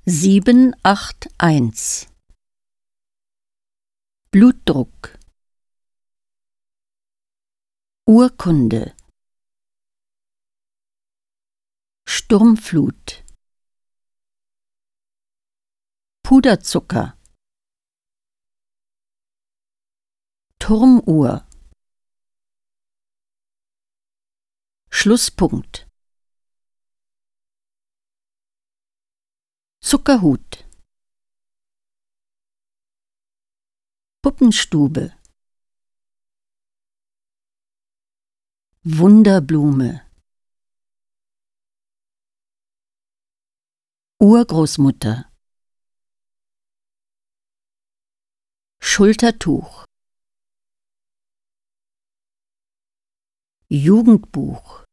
781 Blutdruck Urkunde Sturmflut Puderzucker Turmuhr Schlusspunkt Zuckerhut Puppenstube Wunderblume Urgroßmutter Schultertuch Jugendbuch